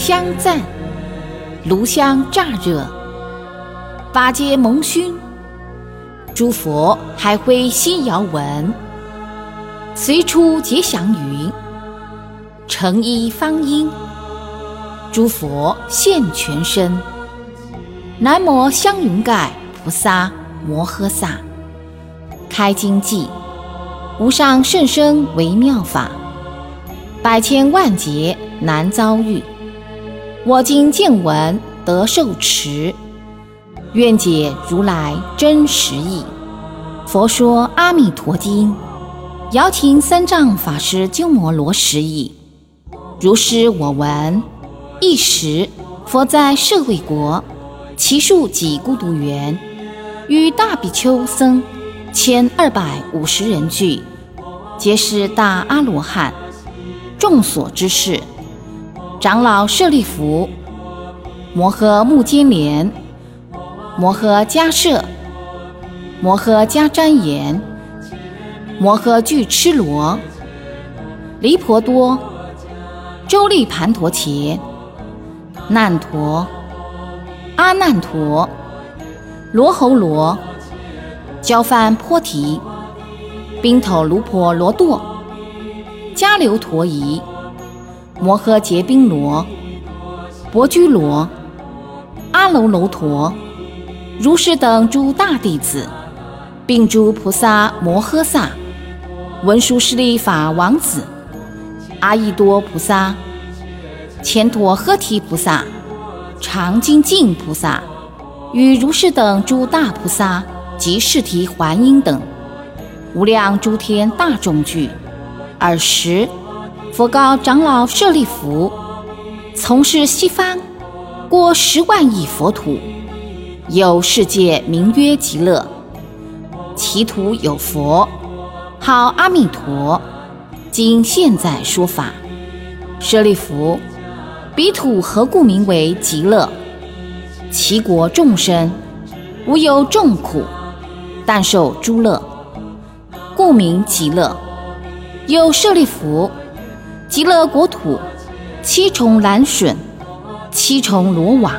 香赞，炉香乍热，八阶蒙熏，诸佛还会悉遥闻，随处结祥云，成一方音，诸佛现全身。南无香云盖菩萨摩诃萨。开经记，无上甚深微妙法，百千万劫难遭遇。我今见闻得受持，愿解如来真实义。佛说阿弥陀经，姚秦三藏法师鸠摩罗什译。如是我闻。一时，佛在舍卫国，其数几孤独园，与大比丘僧1250人聚，皆是大阿罗汉。众所知事，长老舍利弗、摩诃目犍连、摩诃迦摄、摩诃迦旃延、摩诃俱絺罗、离婆多、周利盘陀伽、难陀、阿难陀、罗侯罗、焦梵波提、宾头卢婆罗堕、迦留陀夷、摩诃结宾罗、薄居罗、阿楼楼陀，如是等诸大弟子，并诸菩萨摩诃萨、文殊师利法王子、阿逸多菩萨、乾陀诃提菩萨、常精进菩萨，与如是等诸大菩萨及释提桓因等，无量诸天大众聚。尔时，佛告长老舍利弗：从是西方，过10万亿佛土，有世界名曰极乐，其土有佛，号阿弥陀，今现在说法。舍利弗，彼土何故名为极乐？其国众生无有众苦，但受诸乐，故名极乐。有舍利弗，极乐国土7重栏楯，7重罗网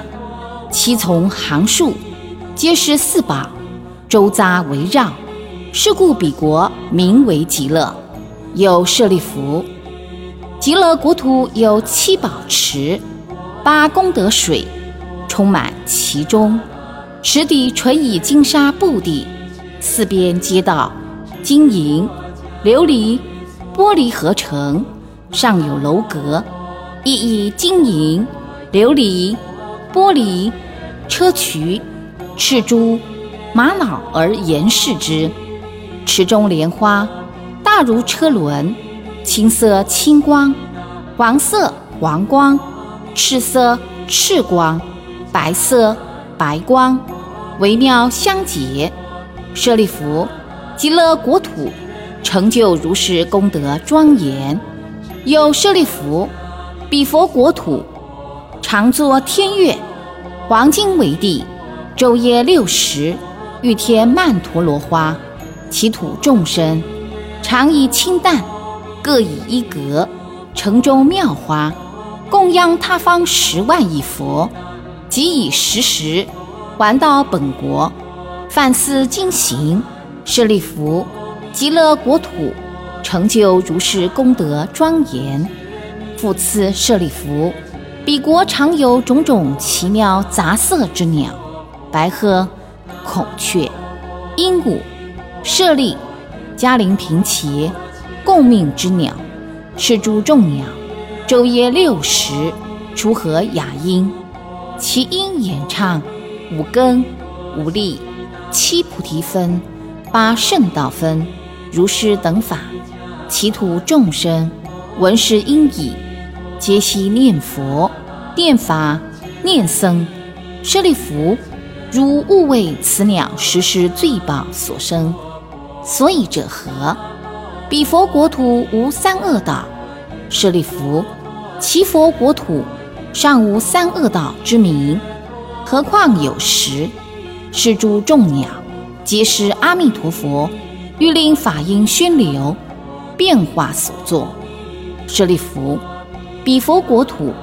，7重行树，皆是四宝，周匝围绕，是故彼国名为极乐。有舍利弗，极乐国土有7宝池，8功德水充满其中，池底纯以金沙布地，四边街道金银、琉璃、玻璃合成，上有楼阁，亦以金银、琉璃、玻璃、砗磲、赤珠、玛瑙而严饰之。池中莲花大如车轮，青色青光，黄色黄光，赤色赤光，白色白光，微妙相结。舍利弗，极乐国土成就如是功德庄严。有舍利弗，彼佛国土常作天乐，黄金为地，昼夜60，欲天曼陀罗花，其土众生常以清淡，各以一格，城中妙花，供养他方10万亿佛，即以时还到本国，犯思经行。舍利弗，极乐国土成就如是功德庄严。复次舍利弗，彼国常有种种奇妙杂色之鸟，白鹤、孔雀、鹦鹉、舍利、迦陵频伽，共命之鸟，是诸众鸟，昼夜60，出和雅音，其音演唱5根、5力、7菩提分、8圣道分，如是等法。其土众生闻是音已，皆悉念佛、念法、念僧。舍利弗，如勿为此鸟实罪报所生，所以者何？彼佛国土无3恶道。舍利弗，其佛国土尚无3恶道之名，何况有10？是诸众鸟，皆是阿弥陀佛欲令法音宣流，变化所作。舍利弗，彼佛国土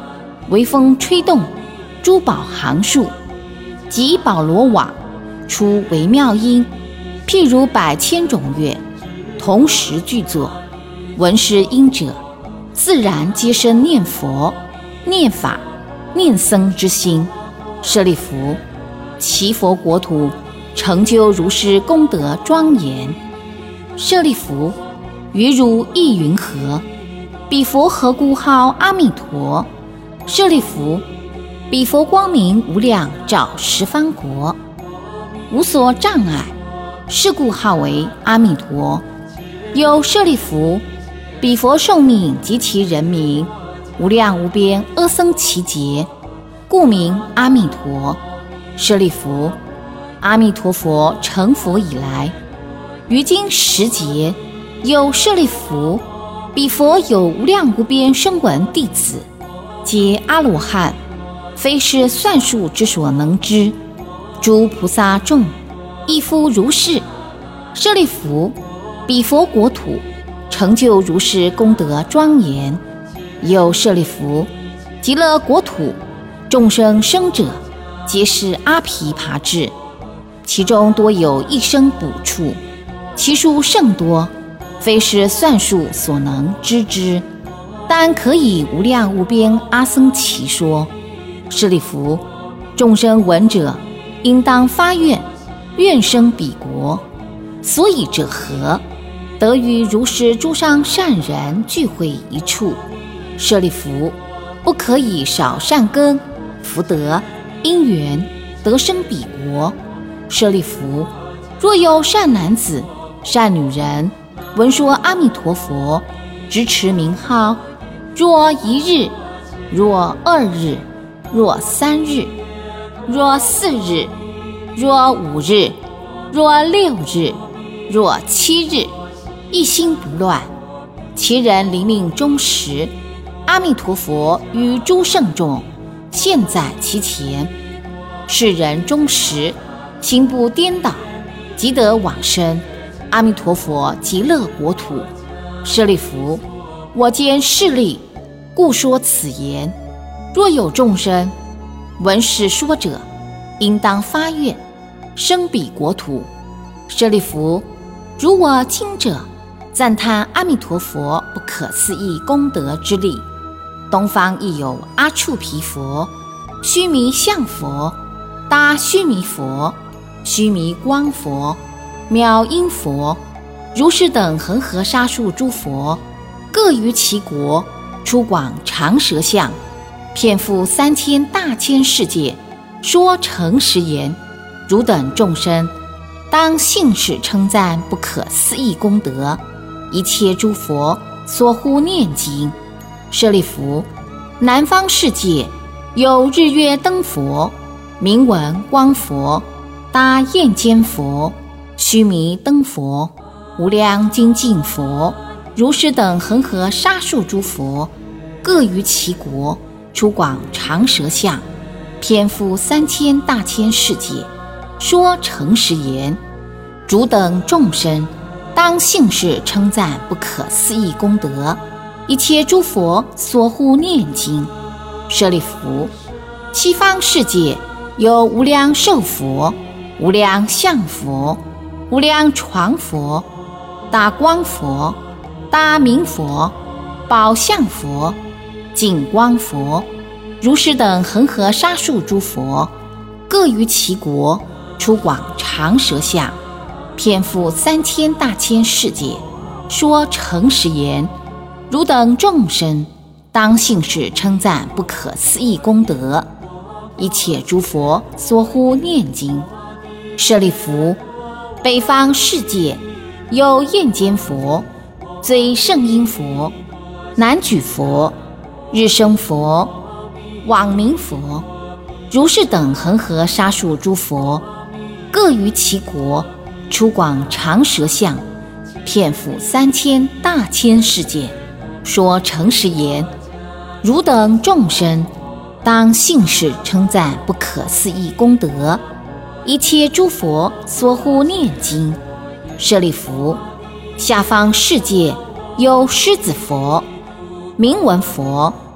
微风吹动，珠宝行数，即宝罗网，出微妙音，譬如百千种乐，同时具作。闻是音者，自然皆生念佛、念法、念僧之心。舍利弗，其佛国土成就如是功德庄严。舍利弗，于汝意云何？彼佛何故号阿弥陀？舍利弗，彼佛光明无量，照十方国，无所障碍，是故号为阿弥陀。有舍利弗，彼佛寿命及其人民，无量无边阿僧祇劫，故名阿弥陀。舍利弗，阿弥陀佛成佛以来，于今10劫，有舍利弗，彼佛有无量无边声闻弟子，皆阿罗汉，非是算数之所能知。诸菩萨众亦复如是。舍利弗，彼佛国土成就如是功德庄严。有舍利弗，极乐国土众生生者，皆是阿毗跋致，其中多有一生补处，其数甚多，非是算数所能知之，但可以无量无边阿僧祇说。舍利弗，众生闻者，应当发愿，愿生彼国。所以者何？得与如是诸上善人聚会一处。舍利弗，不可以少善根、福德、因缘，得生彼国。舍利弗，若有善男子、善女人，闻说阿弥陀佛，执持名号，若1日，若2日，若3日，若4日，若5日，若6日，若7日，一心不乱，其人临命终时，阿弥陀佛与诸圣众现在其前，是人终时心不颠倒，即得往生阿弥陀佛极乐国土。舍利弗，我见势力，故说此言。若有众生闻是说者，应当发愿，生彼国土。舍利弗，如我听者，赞叹阿弥陀佛不可思议功德之力。东方亦有阿处毗佛、须弥相佛、大须弥佛、须弥光佛、妙音佛，如是等恒河沙数诸佛，各于其国出广长舌相，遍覆3000大千世界，说诚实言。汝等众生，当信使称赞不可思议功德，一切诸佛所护念经。舍利弗，南方世界有日月灯佛、明文光佛、大焰间佛、须弥灯佛、无量精进佛，如是等恒河沙数诸佛，各于其国出广长舌相，遍覆3000大千世界，说诚实言。汝等众生，当信使称赞不可思议功德，一切诸佛所护念经。舍利弗，西方世界有无量寿佛、无量相佛、无量床佛、大光佛、大明佛、宝相佛、净光佛，如是等恒河沙数诸佛，各于其国出广长舌相，遍覆3000大千世界，说诚实言。汝等众生，当信使称赞不可思议功德，一切诸佛所护念经。舍利弗，北方世界有焰间佛、最胜音佛、南举佛、日生佛、往明佛，如是等恒河沙数诸佛，各于其国出广长舌相，遍覆3000大千世界，说诚实言。汝等众生，当信使称赞不可思议功德，一切诸佛所护念经。舍利弗，下方世界有狮子佛、明文佛、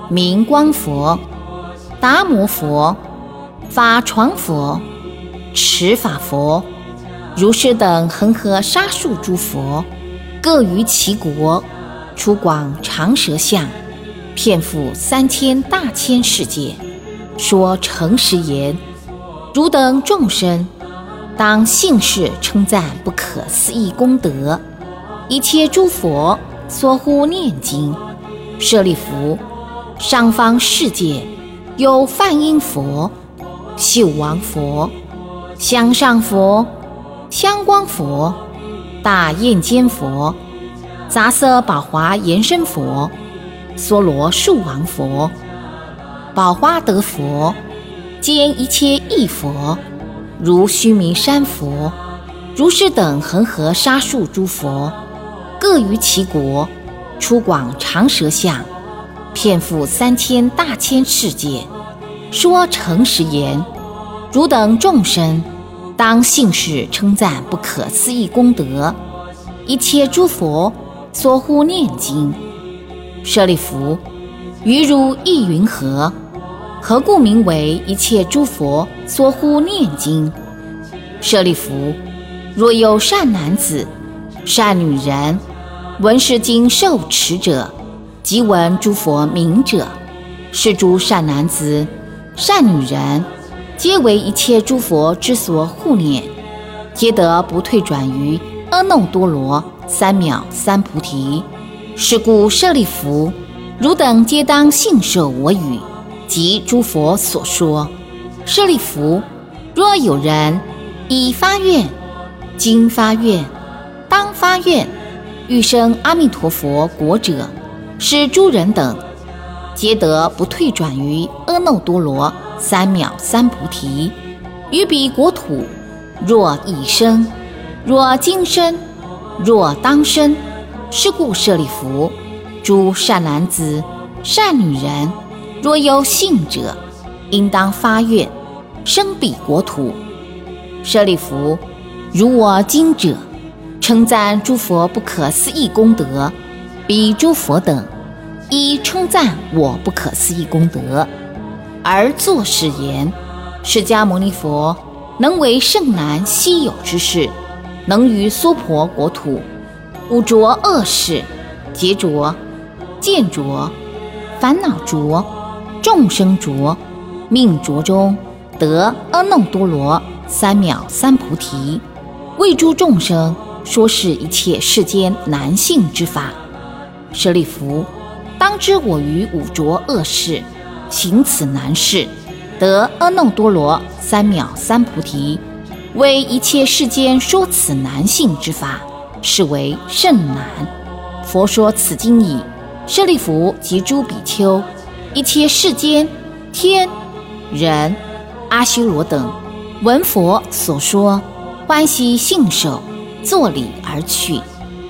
明光佛、达摩佛、法幢佛、持法佛、如是等恒河沙数诸佛，各于其国，出广长舌相，遍覆3000大千世界，说诚实言：汝等众生，当信誓称赞不可思议功德。一切诸佛所护念经。舍利弗，上方世界有梵音佛、秀王佛、香上佛、香光佛、大焰肩佛、杂色宝华延伸佛、娑罗树王佛、宝花德佛，兼一切异佛，如须弥山佛，如是等恒河沙数诸佛，各于其国，出广长舌相，遍覆3000大千世界，说诚实言：汝等众生，当信誓称赞不可思议功德。一切诸佛所护念经。舍利弗，于汝意云何？何故名为一切诸佛所护念经？舍利弗，若有善男子、善女人，闻是经受持者，即闻诸佛名者，是诸善男子、善女人，皆为一切诸佛之所护念，皆得不退转于阿耨多罗三藐三菩提。是故舍利弗，汝等皆当信受我语及诸佛所说。舍利弗，若有人已发愿、今发愿、当发愿，欲生阿弥陀佛国者，是诸人等，皆得不退转于阿耨多罗三藐三菩提。于彼国土，若已生，若今生，若当生。是故舍利弗，诸善男子、善女人，若有信者，应当发愿生彼国土。舍利弗，如我今者，称赞诸佛不可思议功德，彼诸佛等亦称赞我不可思议功德，而作是言：释迦牟尼佛能为甚难稀有之事，能于娑婆国土五浊恶世、劫浊、见浊、烦恼浊、众生浊、命浊中，得阿耨多罗三藐三菩提，为诸众生说是一切世间难信之法。舍利弗，当知我于五浊恶世行此难事，得阿耨多罗三藐三菩提，为一切世间说此难信之法，是为甚难。佛说此经已，舍利弗及诸比丘，一切世间天、人、阿修罗等，闻佛所说，欢喜信受，作礼而去。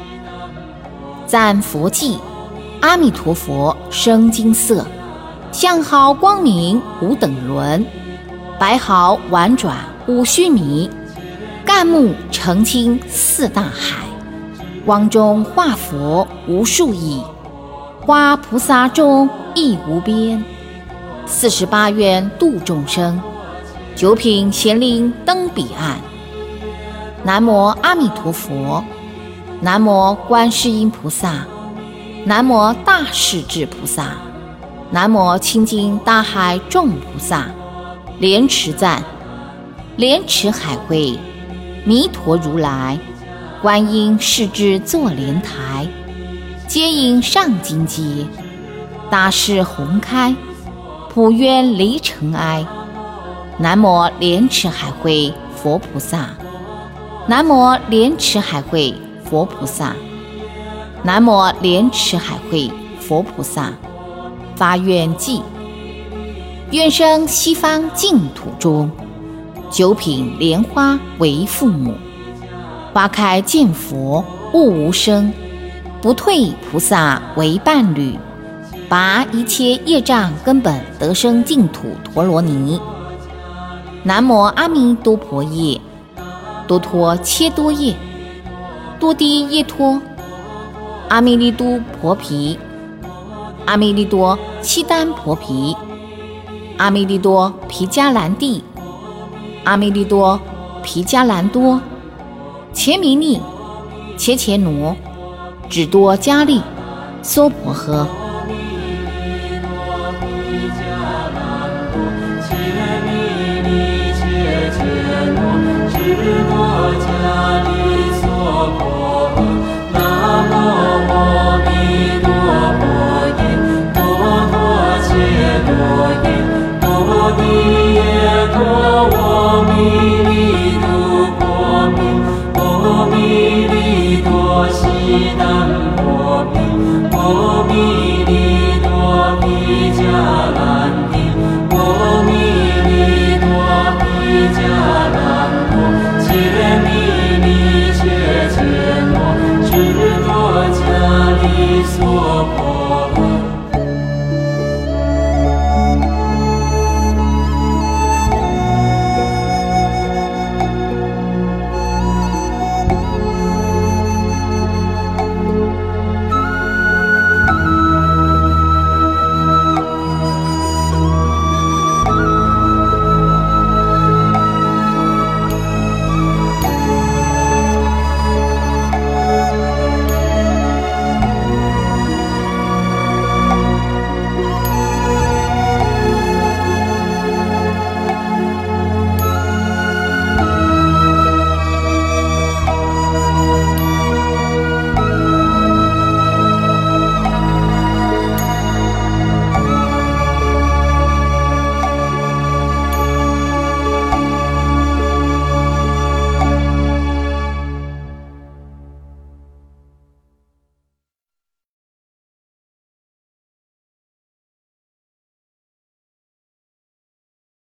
赞佛偈：阿弥陀佛生金色，相好光明无等伦，白毫婉转无须弥，干木澄清四大海，光中化佛无数亿，花菩萨中亦无边。48愿度众生，九品贤令登彼岸。南无阿弥陀佛，南无观世音菩萨，南无大势至菩萨，南无清净大海众菩萨。莲池赞：莲池海会弥陀如来，观音世至坐莲台，接引上金阶，大势宏开，普愿离尘埃。南无莲池海会佛菩萨，南无莲池海会佛菩萨，南无莲池海会佛菩萨。发愿偈：愿生西方净土中，九品莲花为父母，花开见佛悟无生，不退菩萨为伴侣，拔一切业障根本，得生净土陀罗尼。南无阿弥多婆夜，多陀切多夜，多低耶托，阿弥利都婆毗， 阿弥利多悉丹婆毗，阿弥利多毗迦兰帝，阿弥利多毗迦兰多，切弥尼，切切奴，只多迦利，娑婆诃。 只多迦利娑婆